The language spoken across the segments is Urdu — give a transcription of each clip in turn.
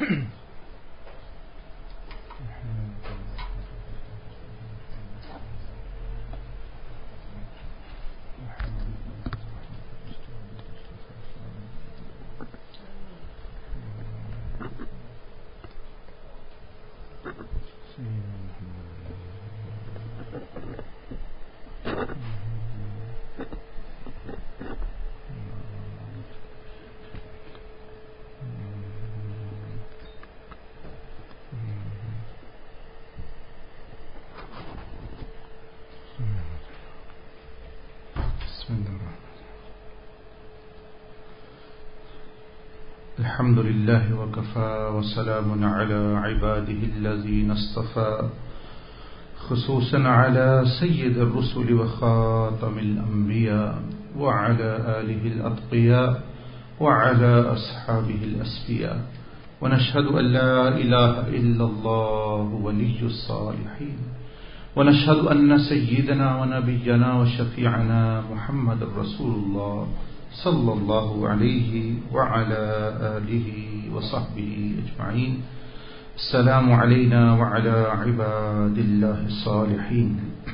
الحمد لله وكفى وسلام على عباده الذين اصطفى خصوصا على سيد الرسل وخاتم الأنبياء وعلى آله الأتقياء وعلى أصحابه الأسفياء ونشهد أن لا إله إلا الله ولي الصالحين ونشهد أن سيدنا ونبينا وشفيعنا محمد رسول الله صلى الله عليه وعلى آله وصحبه أجمعين. السلام علينا وعلى عباد الله الصالحين.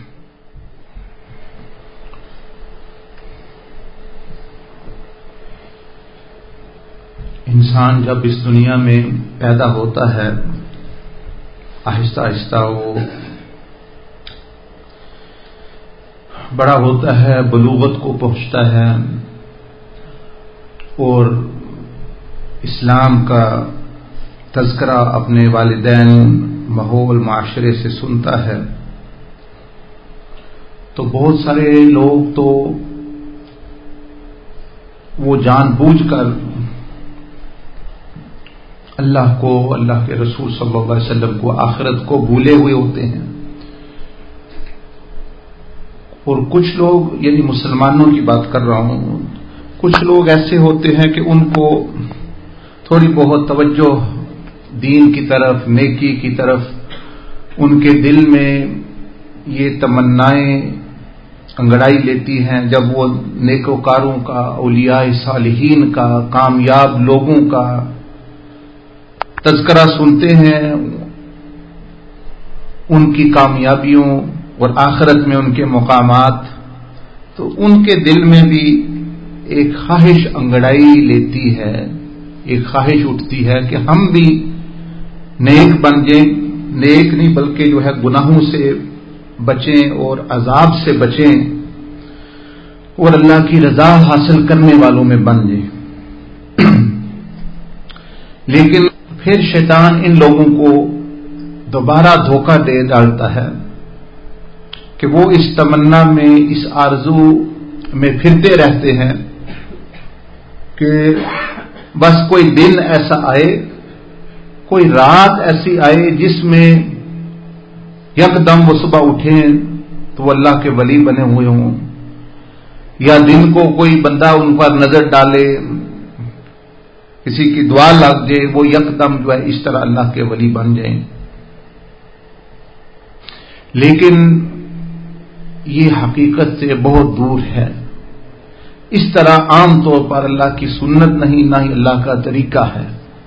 انسان جب اس دنیا میں پیدا ہوتا ہے آہستہ آہستہ وہ بڑا ہوتا ہے، بلوغت کو پہنچتا ہے اور اسلام کا تذکرہ اپنے والدین، ماحول، معاشرے سے سنتا ہے تو بہت سارے لوگ تو وہ جان بوجھ کر اللہ کو، اللہ کے رسول صلی اللہ علیہ وسلم کو، آخرت کو بھولے ہوئے ہوتے ہیں، اور کچھ لوگ، یعنی مسلمانوں کی بات کر رہا ہوں، کچھ لوگ ایسے ہوتے ہیں کہ ان کو تھوڑی بہت توجہ دین کی طرف، نیکی کی طرف، ان کے دل میں یہ تمنائیں انگڑائی لیتی ہیں جب وہ نیکوکاروں کا، اولیاء صالحین کا، کامیاب لوگوں کا تذکرہ سنتے ہیں، ان کی کامیابیوں اور آخرت میں ان کے مقامات، تو ان کے دل میں بھی ایک خواہش انگڑائی لیتی ہے، ایک خواہش اٹھتی ہے کہ ہم بھی نیک بن جائیں، نیک نہیں بلکہ جو ہے گناہوں سے بچیں اور عذاب سے بچیں اور اللہ کی رضا حاصل کرنے والوں میں بن جائیں۔ لیکن پھر شیطان ان لوگوں کو دوبارہ دھوکہ دے ڈالتا ہے کہ وہ اس تمنا میں، اس آرزو میں پھرتے رہتے ہیں کہ بس کوئی دن ایسا آئے، کوئی رات ایسی آئے جس میں یکدم وہ صبح اٹھیں تو وہ اللہ کے ولی بنے ہوئے ہوں، یا دن کو کوئی بندہ ان پر نظر ڈالے، کسی کی دعا لگ جائے، وہ یکدم جو ہے اس طرح اللہ کے ولی بن جائیں۔ لیکن یہ حقیقت سے بہت دور ہے، اس طرح عام طور پر اللہ کی سنت نہیں، نہ ہی اللہ کا طریقہ ہے۔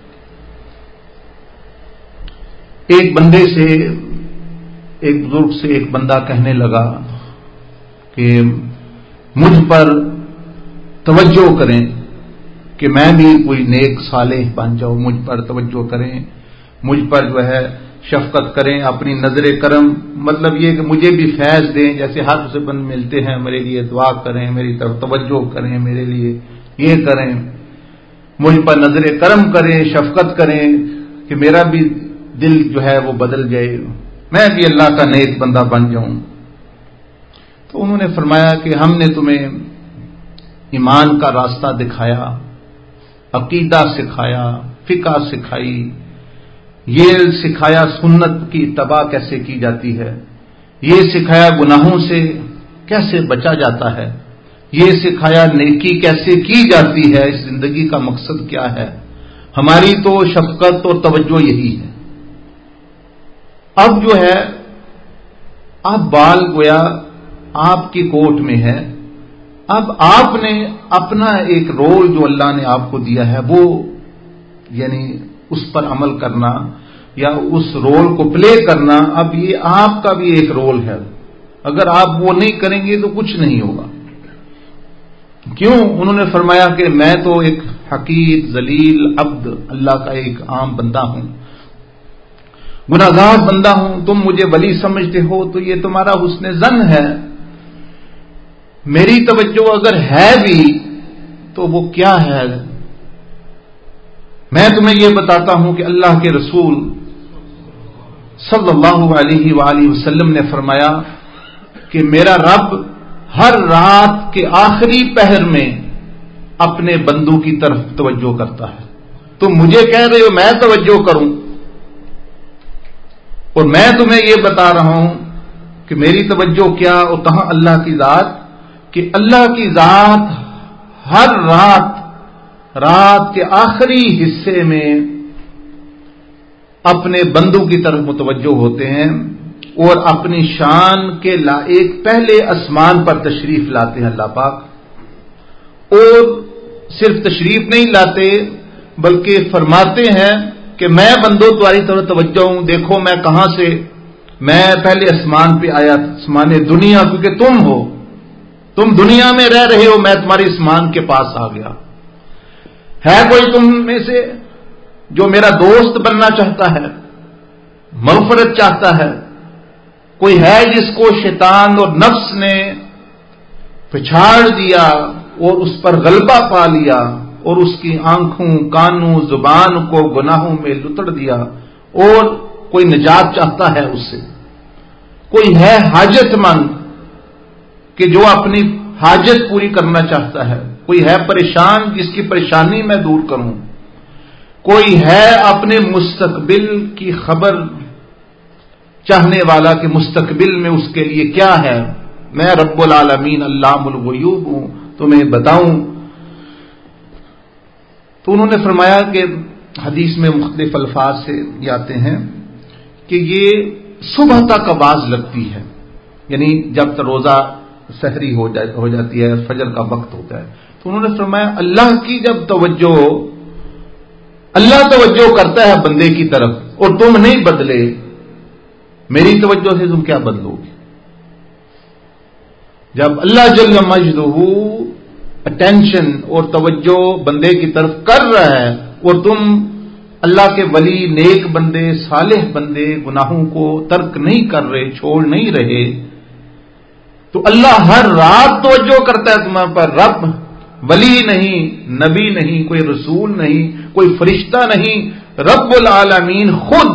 ایک بندے سے، ایک بزرگ سے ایک بندہ کہنے لگا کہ مجھ پر توجہ کریں کہ میں بھی کوئی نیک صالح بن جاؤں، مجھ پر توجہ کریں، مجھ پر جو ہے شفقت کریں، اپنی نظر کرم، مطلب یہ کہ مجھے بھی فیض دیں، جیسے ہر سے بند ملتے ہیں، میرے لیے دعا کریں، میری طرف توجہ کریں، میرے لیے یہ کریں، مجھ پر نظر کرم کریں، شفقت کریں کہ میرا بھی دل جو ہے وہ بدل جائے، میں بھی اللہ کا نیک بندہ بن جاؤں۔ تو انہوں نے فرمایا کہ ہم نے تمہیں ایمان کا راستہ دکھایا، عقیدہ سکھایا، فقہ سکھائی، یہ سکھایا سنت کی اتباع کیسے کی جاتی ہے، یہ سکھایا گناہوں سے کیسے بچا جاتا ہے، یہ سکھایا نیکی کیسے کی جاتی ہے، اس زندگی کا مقصد کیا ہے، ہماری تو شفقت اور توجہ یہی ہے۔ اب جو ہے، اب بال گویا آپ کی کوٹ میں ہے، اب آپ نے اپنا ایک رول جو اللہ نے آپ کو دیا ہے وہ یعنی اس پر عمل کرنا یا اس رول کو پلے کرنا، اب یہ آپ کا بھی ایک رول ہے. اگر آپ وہ نہیں کریں گے تو کچھ نہیں ہوگا. کیوں؟ انہوں نے فرمایا کہ میں تو ایک حقیر ذلیل عبد، اللہ کا ایک عام بندہ ہوں، گناہگار بندہ ہوں. تم مجھے ولی سمجھتے ہو تو یہ تمہارا حسن ظن ہے. میری توجہ اگر ہے بھی تو وہ کیا ہے؟ میں تمہیں یہ بتاتا ہوں کہ اللہ کے رسول صلی اللہ علیہ وآلہ وسلم نے فرمایا کہ میرا رب ہر رات کے آخری پہر میں اپنے بندوں کی طرف توجہ کرتا ہے. تم مجھے کہہ رہے ہو میں توجہ کروں، اور میں تمہیں یہ بتا رہا ہوں کہ میری توجہ کیا، اور کہاں اللہ کی ذات، کہ اللہ کی ذات ہر رات کے آخری حصے میں اپنے بندوں کی طرف متوجہ ہوتے ہیں اور اپنی شان کے لائق پہلے آسمان پر تشریف لاتے ہیں اللہ پاک. اور صرف تشریف نہیں لاتے بلکہ فرماتے ہیں کہ میں بندوں تمہاری طرف توجہ ہوں، دیکھو میں کہاں سے، میں پہلے آسمان پہ آیا، آسمان دنیا، کیونکہ تم دنیا میں رہ رہے ہو، میں تمہاری آسمان کے پاس آ گیا. ہے کوئی تم میں سے جو میرا دوست بننا چاہتا ہے، مغفرت چاہتا ہے؟ کوئی ہے جس کو شیطان اور نفس نے پچھاڑ دیا اور اس پر غلبہ پا لیا اور اس کی آنکھوں، کانوں، زبان کو گناہوں میں لتڑ دیا، اور کوئی نجات چاہتا ہے اس سے؟ کوئی ہے حاجت مند کہ جو اپنی حاجت پوری کرنا چاہتا ہے؟ کوئی ہے پریشان جس کی پریشانی میں دور کروں؟ کوئی ہے اپنے مستقبل کی خبر چاہنے والا کہ مستقبل میں اس کے لیے کیا ہے؟ میں رب العالمین علام الغیوب ہوں، تمہیں بتاؤں. تو انہوں نے فرمایا کہ حدیث میں مختلف الفاظ سے آتے ہیں کہ یہ صبح تک آواز لگتی ہے، یعنی جب تک روزہ سحری ہو جاتی ہے، فجر کا وقت ہوتا ہے. تو انہوں نے فرمایا اللہ کی جب توجہ، اللہ توجہ کرتا ہے بندے کی طرف اور تم نہیں بدلے، میری توجہ سے تم کیا بدلو گے؟ جب اللہ جل مجدہ اٹینشن اور توجہ بندے کی طرف کر رہا ہے اور تم اللہ کے ولی، نیک بندے، صالح بندے گناہوں کو ترک نہیں کر رہے، چھوڑ نہیں رہے، تو اللہ ہر رات توجہ کرتا ہے تمہارے پر. رب ولی نہیں، نبی نہیں، کوئی رسول نہیں، کوئی فرشتہ نہیں، رب العالمین خود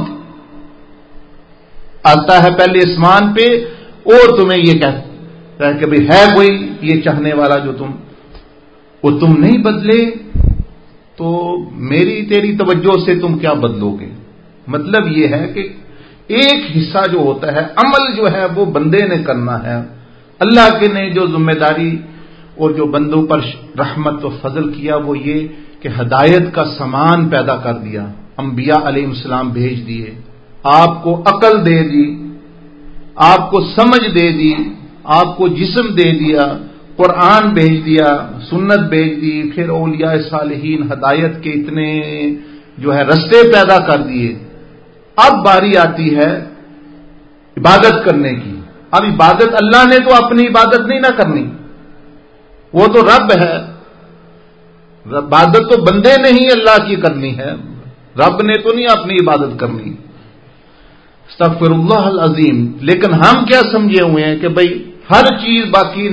آتا ہے پہلے آسمان پہ اور تمہیں یہ کہتا ہے کہ بھئی ہے کوئی یہ چاہنے والا جو تم نہیں بدلے، تو میری تیری توجہ سے تم کیا بدلو گے؟ مطلب یہ ہے کہ ایک حصہ جو ہوتا ہے، عمل جو ہے وہ بندے نے کرنا ہے. اللہ کے نے جو ذمہ داری اور جو بندوں پر رحمت و فضل کیا وہ یہ کہ ہدایت کا سامان پیدا کر دیا، انبیاء علیہ السلام بھیج دیے، آپ کو عقل دے دی، آپ کو سمجھ دے دی، آپ کو جسم دے دیا، قرآن بھیج دیا، سنت بھیج دی، پھر اولیاء صالحین ہدایت کے اتنے جو ہے رستے پیدا کر دیے. اب باری آتی ہے عبادت کرنے کی. اب عبادت اللہ نے تو اپنی عبادت نہیں نہ کرنی، وہ تو رب ہے. عبادت تو بندے نے ہی اللہ کی کرنی ہے، رب نے تو نہیں اپنی عبادت کرنی. استغفر اللہ العظیم. لیکن ہم کیا سمجھے ہوئے ہیں کہ بھئی ہر چیز باقی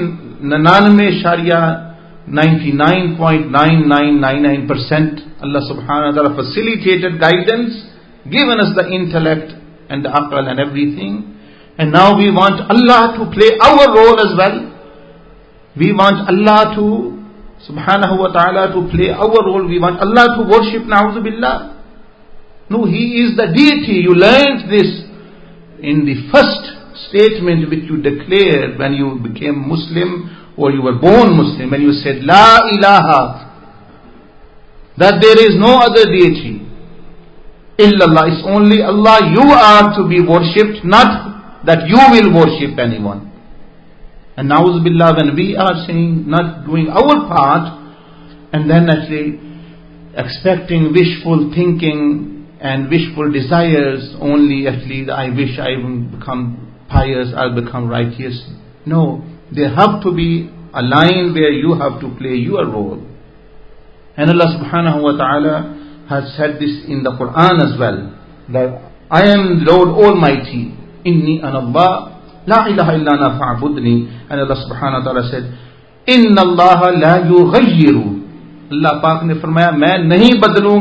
99.9999% اللہ سبحانہ wa ta'ala facilitated guidance, given us the intellect and the aql and everything, and now we want Allah to play our role as well. We want Allah to subhanahu wa ta'ala to play our role. We want Allah to worship, na'udhu billah. No, He is the deity. You learned this in the first statement which you declared when you became Muslim or you were born Muslim, when you said La ilaha, that there is no other deity illallah. It's only Allah you are to be worshipped, not that you will worship anyone. And na'udhu billah, when we are saying not doing our part, and then actually expecting wishful thinking and wishful desires only, at least I wish I will become pious, I'll become righteous. No, there have to be a line where you have to play your role. And Allah subhanahu wa ta'ala has said this in the Quran as well, that I am Lord Almighty, inni ana Allah, la ilaha illa ana fa'budni. And Allah subhanahu wa ta'ala said, inna Allah la yughayyiru. اللہ پاک نے فرمایا میں نہیں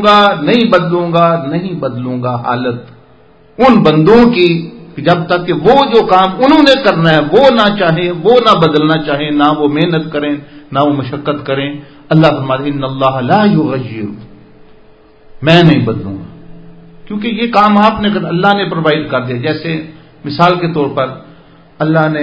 بدلوں گا حالت ان بندوں کی جب تک کہ وہ جو کام انہوں نے کرنا ہے وہ نہ چاہیں، وہ نہ بدلنا چاہیں، نہ وہ محنت کریں، نہ وہ مشقت کریں. اللہ فرماتا ان اللہ لا یغیر، میں نہیں بدلوں گا، کیونکہ یہ کام آپ نے اللہ نے پرووائڈ کر دیا. جیسے مثال کے طور پر اللہ نے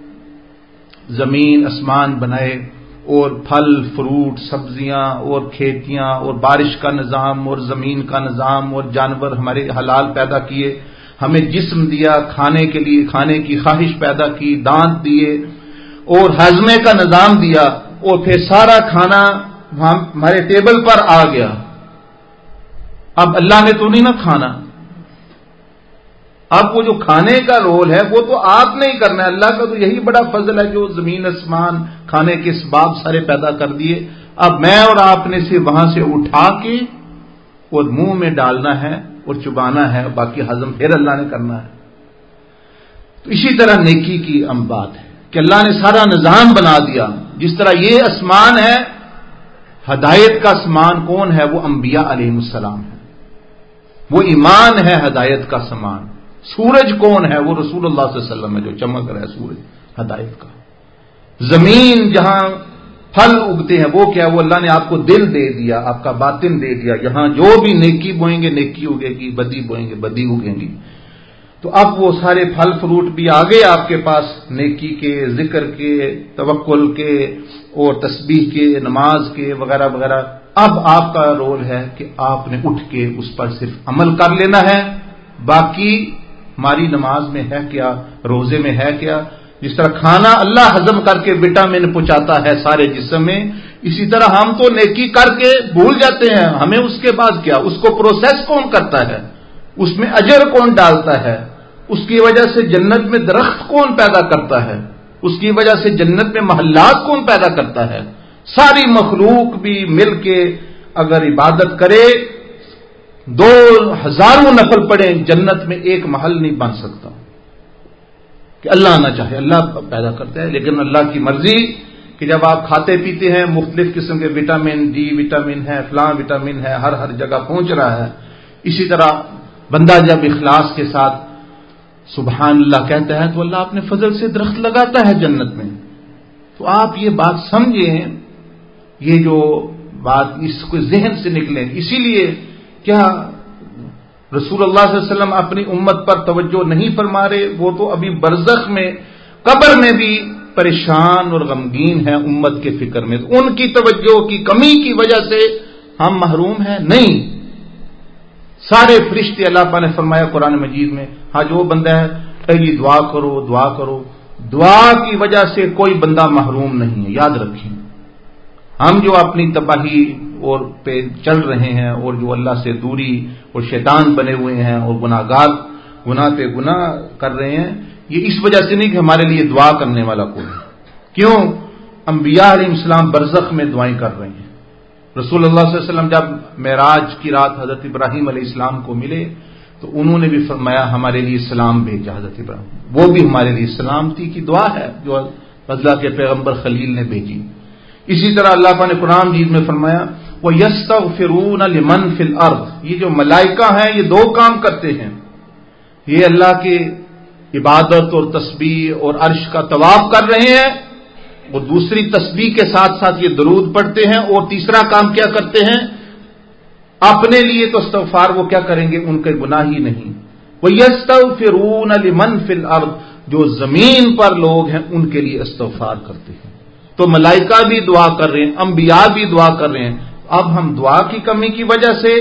زمین آسمان بنائے اور پھل فروٹ سبزیاں اور کھیتیاں اور بارش کا نظام اور زمین کا نظام اور جانور ہمارے حلال پیدا کیے، ہمیں جسم دیا کھانے کے لیے، کھانے کی خواہش پیدا کی، دانت دیے اور ہاضمے کا نظام دیا، اور پھر سارا کھانا ہمارے ٹیبل پر آ گیا. اب اللہ نے تو نہیں نہ کھانا، اب وہ جو کھانے کا رول ہے وہ تو آپ نے ہی کرنا ہے. اللہ کا تو یہی بڑا فضل ہے جو زمین آسمان کھانے کے اسباب سارے پیدا کر دیے. اب میں اور آپ نے سے وہاں سے اٹھا کے اور منہ میں ڈالنا ہے اور چبانا ہے، باقی ہضم پھر اللہ نے کرنا ہے. تو اسی طرح نیکی کی بات ہے کہ اللہ نے سارا نظام بنا دیا. جس طرح یہ آسمان ہے، ہدایت کا آسمان کون ہے؟ وہ انبیاء علیہ السلام ہے، وہ ایمان ہے ہدایت کا سامان. سورج کون ہے؟ وہ رسول اللہ صلی اللہ علیہ وسلم ہے جو چمک رہا ہے سورج ہدایت کا. زمین جہاں پھل اگتے ہیں وہ کیا؟ وہ اللہ نے آپ کو دل دے دیا، آپ کا باطن دے دیا. یہاں جو بھی نیکی بوئیں گے نیکی اگے گی، بدی بوئیں گے بدی اگیں گی. تو اب وہ سارے پھل فروٹ بھی آ گئے آپ کے پاس، نیکی کے، ذکر کے، توکل کے اور تسبیح کے، نماز کے وغیرہ وغیرہ. اب آپ کا رول ہے کہ آپ نے اٹھ کے اس پر صرف عمل کر لینا ہے. باقی ہماری نماز میں ہے کیا، روزے میں ہے کیا؟ جس طرح کھانا اللہ ہضم کر کے وٹامن پہنچاتا ہے سارے جسم میں، اسی طرح ہم تو نیکی کر کے بھول جاتے ہیں. ہمیں اس کے بعد کیا؟ اس کو پروسیس کون کرتا ہے؟ اس میں اجر کون ڈالتا ہے؟ اس کی وجہ سے جنت میں درخت کون پیدا کرتا ہے؟ اس کی وجہ سے جنت میں محلات کون پیدا کرتا ہے؟ ساری مخلوق بھی مل کے اگر عبادت کرے، 2000 نفل پڑھیں، جنت میں ایک محل نہیں بن سکتا. کہ اللہ نہ چاہے، اللہ پیدا کرتا ہے، لیکن اللہ کی مرضی کہ جب آپ کھاتے پیتے ہیں مختلف قسم کے وٹامن ڈی وٹامن ہے، فلاں وٹامن ہے، ہر جگہ پہنچ رہا ہے. اسی طرح بندہ جب اخلاص کے ساتھ سبحان اللہ کہتا ہے تو اللہ اپنے فضل سے درخت لگاتا ہے جنت میں. تو آپ یہ بات سمجھیں، یہ جو بات اس کو ذہن سے نکلیں. اسی لیے کیا رسول اللہ صلی اللہ علیہ وسلم اپنی امت پر توجہ نہیں فرما رہے؟ وہ تو ابھی برزخ میں قبر میں بھی پریشان اور غمگین ہیں امت کے فکر میں. ان کی توجہ کی کمی کی وجہ سے ہم محروم ہیں؟ نہیں. سارے فرشتے اللہ پاک نے فرمایا قرآن مجید میں، ہاں جو بندہ ہے یہ دعا کرو دعا کرو، دعا کی وجہ سے کوئی بندہ محروم نہیں ہے. یاد رکھیں، ہم جو اپنی تباہی اور پہ چل رہے ہیں اور جو اللہ سے دوری اور شیطان بنے ہوئے ہیں اور گناہ پہ گناہ کر رہے ہیں، یہ اس وجہ سے نہیں کہ ہمارے لیے دعا کرنے والا کوئی. کیوں؟ انبیاء علیہ السلام برزخ میں دعائیں کر رہے ہیں. رسول اللہ صلی اللہ علیہ وسلم جب معراج کی رات حضرت ابراہیم علیہ السلام کو ملے تو انہوں نے بھی فرمایا ہمارے لیے سلام بھیجا. حضرت ابراہیم وہ بھی ہمارے لیے سلامتی کی دعا ہے جو اللہ کے پیغمبر خلیل نے بھیجی. اسی طرح اللہ پاک نے قرآن مجید میں فرمایا وَيَسْتَغْفِرُونَ لِمَنْ فِي الْأَرْضِ. یہ جو ملائکہ ہیں یہ دو کام کرتے ہیں، یہ اللہ کی عبادت اور تسبیح اور عرش کا طواف کر رہے ہیں، اور دوسری تسبیح کے ساتھ ساتھ یہ درود پڑھتے ہیں، اور تیسرا کام کیا کرتے ہیں؟ اپنے لیے تو استغفار وہ کیا کریں گے؟ ان کے گناہ ہی نہیں. وَيَسْتَغْفِرُونَ لِمَنْ فِي الْأَرْضِ. جو زمین پر لوگ ہیں ان کے لیے استغفار کرتے ہیں. تو ملائکہ بھی دعا کر رہے ہیں، انبیاء بھی دعا کر رہے ہیں. اب ہم دعا کی کمی کی وجہ سے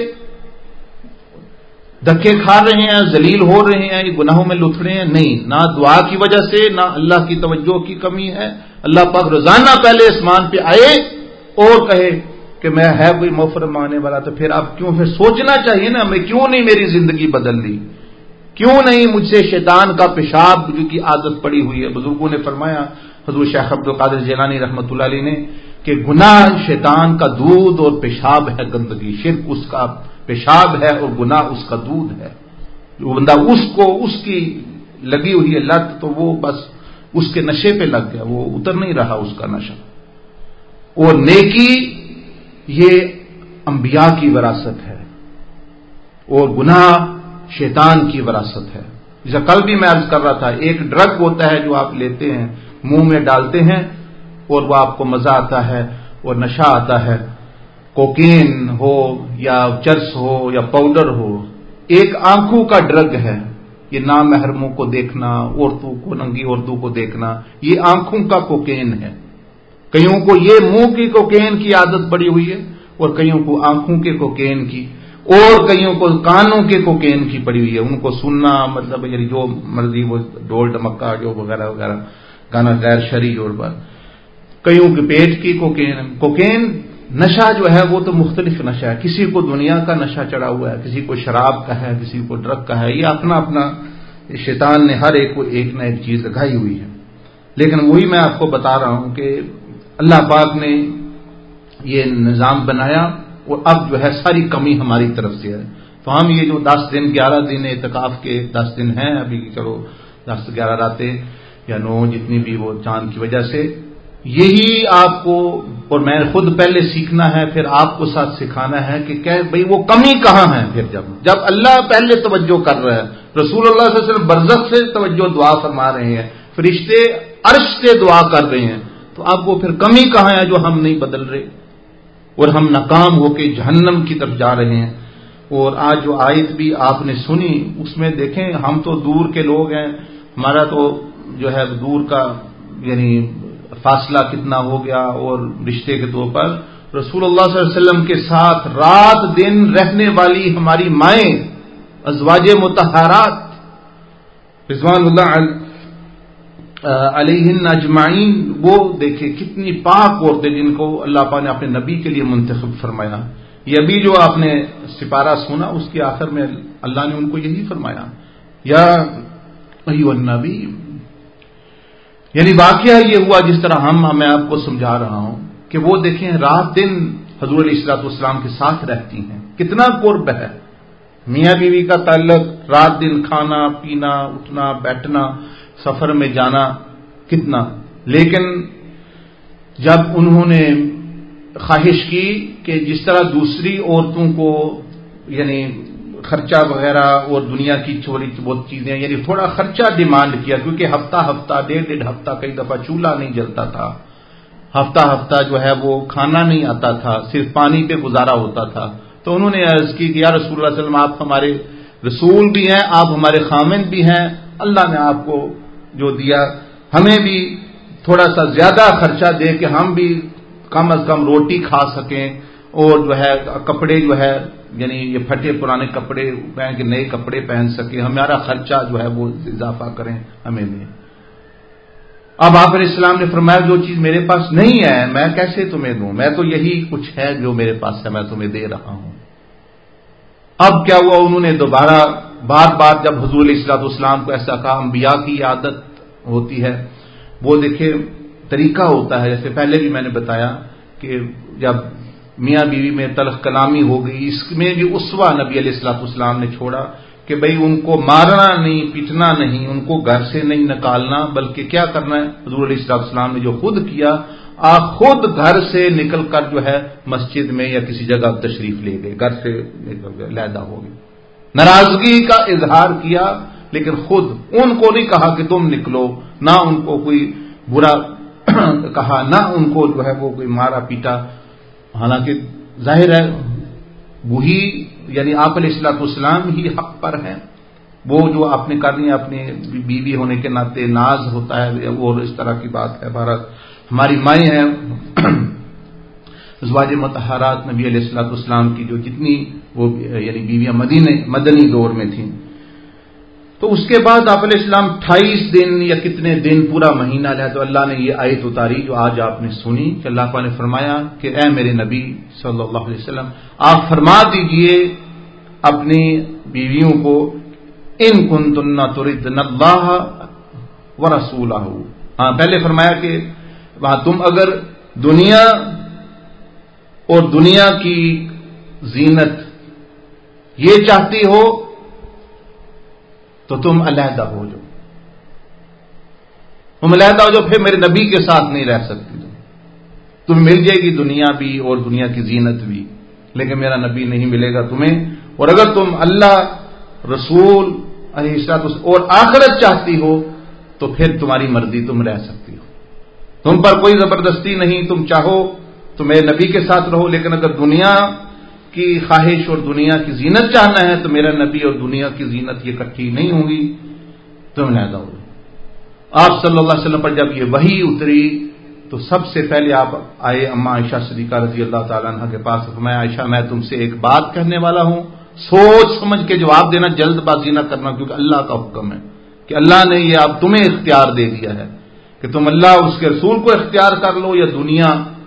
دھکے کھا رہے ہیں، ذلیل ہو رہے ہیں، گناہوں میں لت رہے ہیں؟ نہیں. نہ دعا کی وجہ سے، نہ اللہ کی توجہ کی کمی ہے. اللہ پاک روزانہ پہلے آسمان پہ آئے اور کہے کہ میں ہے کوئی مغفرت مانگنے والا، تو پھر آپ کیوں، پھر سوچنا چاہیے نا میں کیوں نہیں میری زندگی بدل لی، کیوں نہیں مجھ سے شیطان کا پیشاب جو کی عادت پڑی ہوئی ہے۔ بزرگوں نے فرمایا، حضور شیخ عبد القادر جیلانی رحمۃ اللہ علیہ نے، کہ گناہ شیطان کا دودھ اور پیشاب ہے، گندگی شرک اس کا پیشاب ہے اور گناہ اس کا دودھ ہے۔ جو بندہ اس کی لگی ہوئی ہے لت، تو وہ بس اس کے نشے پہ لگ گیا، وہ اتر نہیں رہا اس کا نشہ۔ اور نیکی یہ انبیاء کی وراثت ہے اور گناہ شیطان کی وراثت ہے۔ جیسا کل بھی میں عرض کر رہا تھا، ایک ڈرگ ہوتا ہے جو آپ لیتے ہیں، منہ میں ڈالتے ہیں اور وہ آپ کو مزہ آتا ہے اور نشہ آتا ہے، کوکین ہو یا چرس ہو یا پاؤڈر ہو۔ ایک آنکھوں کا ڈرگ ہے، یہ نامحرموں کو دیکھنا، عورتوں کو، ننگی عورتوں کو دیکھنا، یہ آنکھوں کا کوکین ہے۔ کئیوں کو یہ منہ کی کوکین کی عادت پڑی ہوئی ہے اور کئیوں کو آنکھوں کے کوکین کی، اور کئیوں کو کانوں کے کوکین کی پڑی ہوئی ہے، ان کو سننا مطلب یعنی جو مرضی وہ ڈول ڈمکا جو وغیرہ وغیرہ گانا غیر شرعی اور بات۔ کئیوں کے پیٹ کی کوکین نشہ جو ہے وہ تو مختلف نشہ ہے، کسی کو دنیا کا نشہ چڑھا ہوا ہے، کسی کو شراب کا ہے، کسی کو ڈرگ کا ہے، یہ اپنا اپنا شیطان نے ہر ایک کو ایک نہ ایک چیز لگائی ہوئی ہے۔ لیکن وہی میں آپ کو بتا رہا ہوں کہ اللہ پاک نے یہ نظام بنایا اور اب جو ہے ساری کمی ہماری طرف سے ہے۔ تو ہم یہ جو 10 دن 11 دن اعتکاف کے 10 دن ہیں، ابھی چلو 10 11 راتیں یا 9 جتنی بھی وہ چاند کی وجہ سے، یہی آپ کو اور میں خود پہلے سیکھنا ہے، پھر آپ کو ساتھ سکھانا ہے کہ بھئی وہ کمی کہاں ہے۔ پھر جب اللہ پہلے توجہ کر رہا ہے، رسول اللہ صلی اللہ علیہ وسلم برزخ سے توجہ دعا فرما رہے ہیں، فرشتے عرش سے دعا کر رہے ہیں، تو اب وہ پھر کمی کہاں ہے جو ہم نہیں بدل رہے اور ہم ناکام ہو کے جہنم کی طرف جا رہے ہیں۔ اور آج جو آیت بھی آپ نے سنی، اس میں دیکھیں ہم تو دور کے لوگ ہیں، ہمارا تو جو ہے دور کا یعنی فاصلہ کتنا ہو گیا، اور رشتے کے طور پر رسول اللہ صلی اللہ علیہ وسلم کے ساتھ رات دن رہنے والی ہماری مائیں ازواج مطہرات رضوان اللہ علیہن اجمعین، وہ دیکھیں کتنی پاک عورتیں جن کو اللہ پاک نے اپنے نبی کے لیے منتخب فرمایا۔ یہ ابھی جو آپ نے سپارہ سنا اس کے آخر میں اللہ نے ان کو یہی فرمایا، یا ایھا النبی، یعنی واقعہ یہ ہوا جس طرح میں آپ کو سمجھا رہا ہوں کہ وہ دیکھیں رات دن حضور علیہ الصلوۃ والسلام کے ساتھ رہتی ہیں، کتنا قرب ہے۔ میاں بیوی کا تعلق رات دن کھانا پینا اٹھنا بیٹھنا سفر میں جانا کتنا، لیکن جب انہوں نے خواہش کی کہ جس طرح دوسری عورتوں کو یعنی خرچہ وغیرہ اور دنیا کی چھوٹی بہت چیزیں یعنی تھوڑا خرچہ ڈیمانڈ کیا، کیونکہ ہفتہ ہفتہ ڈیڑھ ہفتہ کئی دفعہ چولہا نہیں جلتا تھا، ہفتہ ہفتہ جو ہے وہ کھانا نہیں آتا تھا، صرف پانی پہ گزارا ہوتا تھا، تو انہوں نے عرض کی کہ یا رسول اللہ صلی اللہ علیہ وسلم آپ ہمارے رسول بھی ہیں، آپ ہمارے خامند بھی ہیں، اللہ نے آپ کو جو دیا ہمیں بھی تھوڑا سا زیادہ خرچہ دے کہ ہم بھی کم از کم روٹی کھا سکیں، اور جو ہے کپڑے جو ہے یعنی یہ پھٹے پرانے کپڑے پہن کے نئے کپڑے پہن سکیں، ہمارا خرچہ جو ہے وہ اضافہ کریں ہمیں بھی۔ اب آپ علیہ السلام نے فرمایا جو چیز میرے پاس نہیں ہے میں کیسے تمہیں دوں، میں تو یہی کچھ ہے جو میرے پاس ہے میں تمہیں دے رہا ہوں۔ اب کیا ہوا، انہوں نے دوبارہ بار بار جب حضور علیہ الصلوۃ والسلام کو ایسا کہا، انبیاء کی عادت ہوتی ہے، وہ دیکھیں طریقہ ہوتا ہے، جیسے پہلے بھی میں نے بتایا کہ جب میاں بیوی میں تلخ کلامی ہو گئی، اس میں بھی اسوہ نبی علیہ الصلوۃ والسلام نے چھوڑا کہ بھئی ان کو مارنا نہیں پیٹنا نہیں، ان کو گھر سے نہیں نکالنا، بلکہ کیا کرنا ہے، حضور علیہ الصلوۃ والسلام نے جو خود کیا، آپ خود گھر سے نکل کر جو ہے مسجد میں یا کسی جگہ تشریف لے گئے، گھر سے نکل گئے، علیحدہ ہو گئے، ناراضگی کا اظہار کیا، لیکن خود ان کو نہیں کہا کہ تم نکلو، نہ ان کو کوئی برا کہا، نہ ان کو جو ہے وہ کوئی مارا پیٹا، حالانکہ ظاہر ہے وہی یعنی آپ علیہ الصلوۃ والسلام ہی حق پر ہیں، وہ جو آپ نے کرنی ہے اپنے بیوی ہونے کے ناطے ناز ہوتا ہے اور اس طرح کی بات ہے۔ بھارت ہماری مائیں ہیں ازواج مطہرات نبی علیہ الصلوۃ والسلام کی جو جتنی وہ یعنی بیویاں مدنی دور میں تھیں، تو اس کے بعد آپ علیہ السلام 28 دن یا کتنے دن پورا مہینہ لیا تو اللہ نے یہ آیت اتاری جو آج آپ نے سنی کہ اللہ تعالیٰ نے فرمایا کہ اے میرے نبی صلی اللہ علیہ وسلم آپ فرما دیجئے اپنی بیویوں کو ان کنتن تردن اللہ ورسولہ. ہاں پہلے فرمایا کہ وہاں تم اگر دنیا اور دنیا کی زینت یہ چاہتی ہو تو تم علیحدہ ہو جاؤ. تم علیحدہ ہو جاؤ پھر میرے نبی کے ساتھ نہیں رہ سکتی. تم مل جائے گی دنیا بھی اور دنیا کی زینت بھی, لیکن میرا نبی نہیں ملے گا تمہیں. اور اگر تم اللہ رسول علیہ السلام اور آخرت چاہتی ہو تو پھر تمہاری مرضی, تم رہ سکتی ہو. تم پر کوئی زبردستی نہیں, تم چاہو تو میرے نبی کے ساتھ رہو, لیکن اگر دنیا کی خواہش اور دنیا کی زینت چاہنا ہے تو میرا نبی اور دنیا کی زینت یہ اکٹھی نہیں ہوں گی, تم علیحدہ ہو. آپ صلی اللہ علیہ وسلم پر جب یہ وحی اتری تو سب سے پہلے آپ آئے اما عائشہ صدیقہ رضی اللہ تعالیٰ عنہ کے پاس. فرمایا عائشہ میں تم سے ایک بات کہنے والا ہوں, سوچ سمجھ کے جواب دینا, جلد بازی نہ کرنا, کیونکہ اللہ کا حکم ہے کہ اللہ نے یہ اب تمہیں اختیار دے دیا ہے کہ تم اللہ اس کے رسول کو اختیار کر لو یا دنیا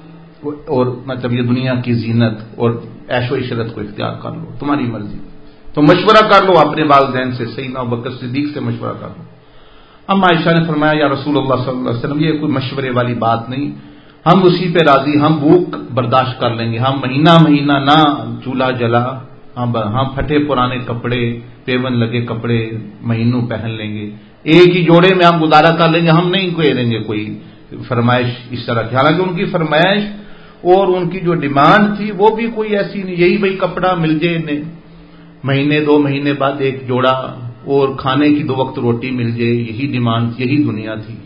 اور مطلب یہ دنیا کی زینت اور عیش و عشرت کو اختیار کر لو, تمہاری مرضی. تو مشورہ کر لو اپنے والدین سے, سیدنا ابوبکر صدیق سے مشورہ کر لو. اما عائشہ نے فرمایا یا رسول اللہ صلی اللہ علیہ وسلم یہ کوئی مشورے والی بات نہیں, ہم اسی پہ راضی, ہم بھوک برداشت کر لیں گے, ہم مہینہ مہینہ نہ چولہا جلا, ہم پھٹے پرانے کپڑے پیون لگے کپڑے مہینوں پہن لیں گے, ایک ہی جوڑے میں ہم گزارا کر لیں گے, ہم نہیں کوئی دیں گے کوئی فرمائش اس طرح کی. حالانکہ ان کی فرمائش اور ان کی جو ڈیمانڈ تھی وہ بھی کوئی ایسی نہیں, یہی بھائی کپڑا مل جائے مہینے 2 مہینے بعد ایک جوڑا اور کھانے کی 2 وقت روٹی مل جائے, یہی ڈیمانڈ, یہی دنیا تھی.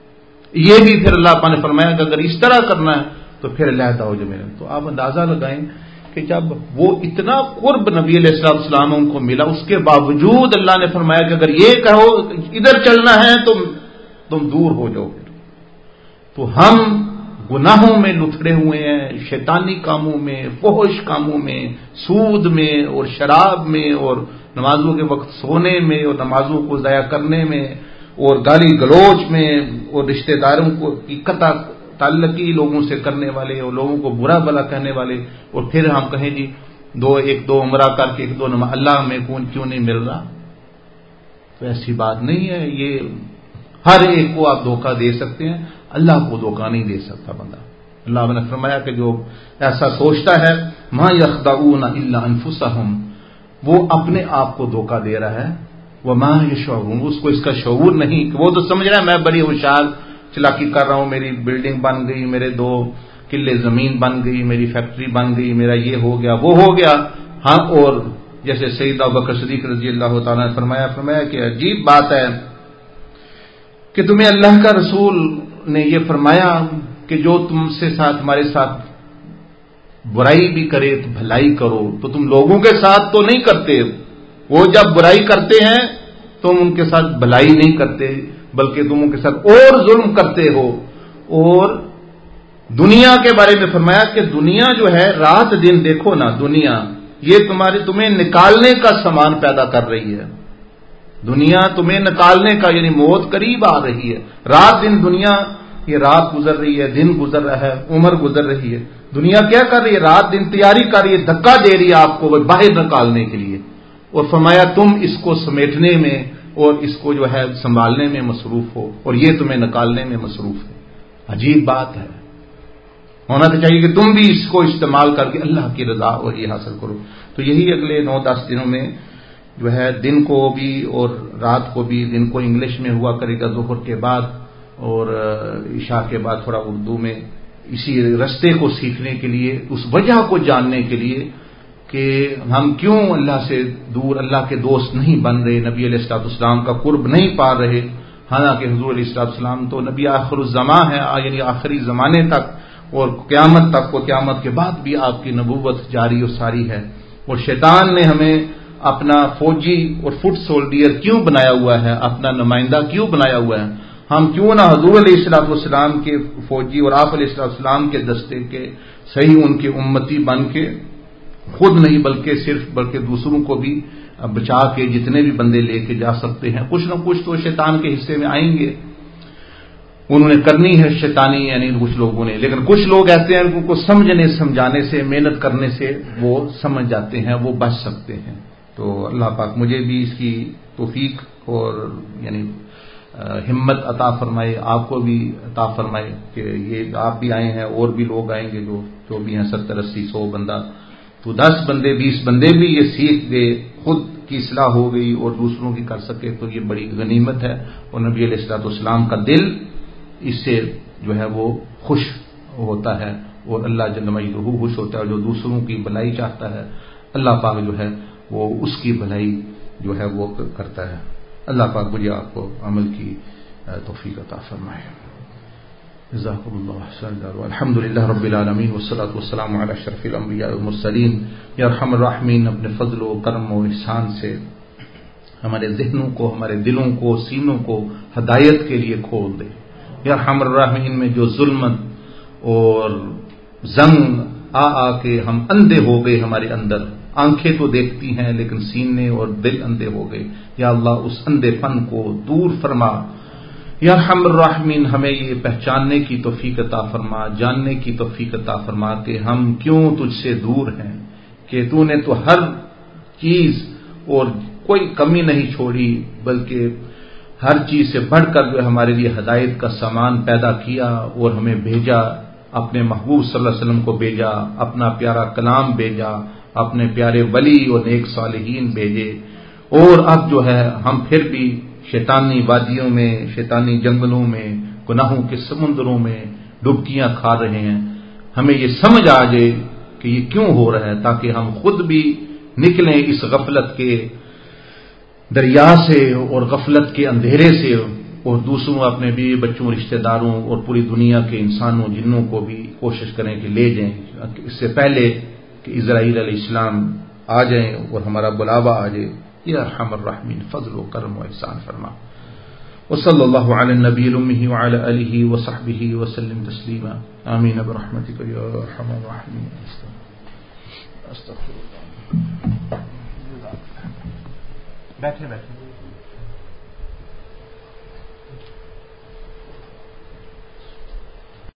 یہ بھی پھر اللہ پاک نے فرمایا کہ اگر اس طرح کرنا ہے تو پھر علیحدہ ہو جائے میرے. تو آپ اندازہ لگائیں کہ جب وہ اتنا قرب نبی علیہ السلام ان کو ملا, اس کے باوجود اللہ نے فرمایا کہ اگر یہ کہو ادھر چلنا ہے تو تم دور ہو جاؤ. تو ہم گناہوں میں لتھڑے ہوئے ہیں, شیطانی کاموں میں, فحش کاموں میں, سود میں اور شراب میں اور نمازوں کے وقت سونے میں اور نمازوں کو ضائع کرنے میں اور گالی گلوچ میں اور رشتہ داروں کو کی قطع تعلقی لوگوں سے کرنے والے اور لوگوں کو برا بلا کہنے والے. اور پھر ہم کہیں جی 2 عمرہ کر کے 1-2 نماز, اللہ میں کیوں نہیں مل رہا. تو ایسی بات نہیں ہے, یہ ہر ایک کو آپ دھوکہ دے سکتے ہیں, اللہ کو دھوکہ نہیں دے سکتا بندہ. اللہ نے فرمایا کہ جو ایسا سوچتا ہے ما یخدعون الا انفسهم, وہ اپنے آپ کو دھوکہ دے رہا ہے. وما یشعرون, اس کو اس کا شعور نہیں کہ وہ تو سمجھ رہا ہے میں بڑی ہوشیار چلاکی کر رہا ہوں, میری بلڈنگ بن گئی, میرے 2 کلے زمین بن گئی, میری فیکٹری بن گئی, میرا یہ ہو گیا وہ ہو گیا. ہاں, اور جیسے سیدنا ابوبکر صدیق رضی اللہ تعالیٰ نے فرمایا کہ عجیب بات ہے کہ تمہیں اللہ کا رسول نے یہ فرمایا کہ جو تم سے ساتھ ہمارے ساتھ برائی بھی کرے تو بھلائی کرو, تو تم لوگوں کے ساتھ تو نہیں کرتے, وہ جب برائی کرتے ہیں تم ان کے ساتھ بھلائی نہیں کرتے بلکہ تم ان کے ساتھ اور ظلم کرتے ہو. اور دنیا کے بارے میں فرمایا کہ دنیا جو ہے رات دن دیکھو نا, دنیا یہ تمہیں نکالنے کا سامان پیدا کر رہی ہے. دنیا تمہیں نکالنے کا یعنی موت قریب آ رہی ہے. رات دن دنیا, یہ رات گزر رہی ہے, دن گزر رہا ہے, عمر گزر رہی ہے. دنیا کیا کر رہی ہے, رات دن تیاری کر رہی ہے, دھکا دے رہی ہے آپ کو باہر نکالنے کے لیے. اور فرمایا تم اس کو سمیٹنے میں اور اس کو جو ہے سنبھالنے میں مصروف ہو اور یہ تمہیں نکالنے میں مصروف ہے. عجیب بات ہے. ہونا تو چاہیے کہ تم بھی اس کو استعمال کر کے اللہ کی رضا اور یہ حاصل کرو. تو یہی اگلے 9-10 دنوں میں جو ہے دن کو بھی اور رات کو بھی, دن کو انگلش میں ہوا کرے گا ظہر کے بعد اور عشاء کے بعد تھوڑا اردو میں, اسی رستے کو سیکھنے کے لیے, اس وجہ کو جاننے کے لیے کہ ہم کیوں اللہ سے دور, اللہ کے دوست نہیں بن رہے, نبی علیہ السلام کا قرب نہیں پا رہے. حالانکہ حضور علیہ السلام تو نبی آخر الزماں ہے, یعنی آخری زمانے تک اور قیامت تک, اور قیامت کے بعد بھی آپ کی نبوت جاری و ساری ہے. اور شیطان نے ہمیں اپنا فوجی اور فٹ سولڈیر کیوں بنایا ہوا ہے, اپنا نمائندہ کیوں بنایا ہوا ہے. ہم کیوں نہ حضور علیہ السلام کے فوجی اور آپ علیہ السلام کے دستے کے صحیح ان کی امتی بن کے خود نہیں بلکہ دوسروں کو بھی بچا کے جتنے بھی بندے لے کے جا سکتے ہیں، کچھ نہ کچھ تو شیطان کے حصے میں آئیں گے، انہوں نے کرنی ہے شیطانی، یعنی کچھ لوگوں نے، لیکن کچھ لوگ ایسے ہیں ان کو سمجھنے سمجھانے سے، محنت کرنے سے وہ سمجھ جاتے ہیں، وہ بچ سکتے ہیں۔ تو اللہ پاک مجھے بھی اس کی توفیق اور یعنی ہمت عطا فرمائے، آپ کو بھی عطا فرمائے کہ یہ آپ بھی آئے ہیں اور بھی لوگ آئیں گے جو بھی ہیں 70 80 100 بندہ، تو 10 بندے 20 بندے بھی یہ سیکھ گئے، خود کی اصلاح ہو گئی اور دوسروں کی کر سکے، تو یہ بڑی غنیمت ہے۔ اور نبی علیہ الصلوۃ والسلام کا دل اس سے جو ہے وہ خوش ہوتا ہے، اور اللہ جل مجدہ خوش ہوتا ہے، جو دوسروں کی بھلائی چاہتا ہے اللہ پاک جو ہے وہ اس کی بھلائی جو ہے وہ کرتا ہے۔ اللہ پاک مجھے آپ کو عمل کی توفیق عطا فرمائے۔ جزاکم اللہ خیر۔ الحمدللہ رب العالمین والصلاۃ والسلام علی اشرف الانبیاء والمرسلین۔ یا ارحم الراحمین اپنے فضل و کرم و احسان سے ہمارے ذہنوں کو، ہمارے دلوں کو، سینوں کو ہدایت کے لیے کھول دے۔ یا ارحم الراحمین میں جو ظلمت اور زنگ آ کے ہم اندھے ہو گئے، ہمارے اندر آنکھیں تو دیکھتی ہیں لیکن سینے اور دل اندھے ہو گئے، یا اللہ اس اندھے پن کو دور فرما۔ یا ارحم الراحمین ہمیں یہ پہچاننے کی توفیق عطا فرما، جاننے کی توفیق عطا فرما کہ ہم کیوں تجھ سے دور ہیں، کہ تو نے تو ہر چیز اور کوئی کمی نہیں چھوڑی، بلکہ ہر چیز سے بڑھ کر جو ہمارے لیے ہدایت کا سامان پیدا کیا اور ہمیں بھیجا، اپنے محبوب صلی اللہ علیہ وسلم کو بھیجا، اپنا پیارا کلام بھیجا، اپنے پیارے ولی اور نیک صالحین بھیجے، اور اب جو ہے ہم پھر بھی شیطانی وادیوں میں، شیطانی جنگلوں میں، گناہوں کے سمندروں میں ڈبکیاں کھا رہے ہیں۔ ہمیں یہ سمجھ آ جائے کہ یہ کیوں ہو رہا ہے، تاکہ ہم خود بھی نکلیں اس غفلت کے دریا سے اور غفلت کے اندھیرے سے، اور دوسروں، اپنے بیوی بچوں، رشتہ داروں اور پوری دنیا کے انسانوں جنوں کو بھی کوشش کریں کہ لے جائیں، اس سے پہلے کہ اسرائیل علیہ السلام آ جائیں اور ہمارا بلاوا آ جائے۔ یا ارحم الراحمین فضل و کرم و احسان فرما۔ وصلی اللہ علی النبی الامی وعلی آلہ وصحبہ وسلم تسلیما، آمین برحمتک یا ارحم الراحمین۔ استغفر اللہ۔ بیٹھے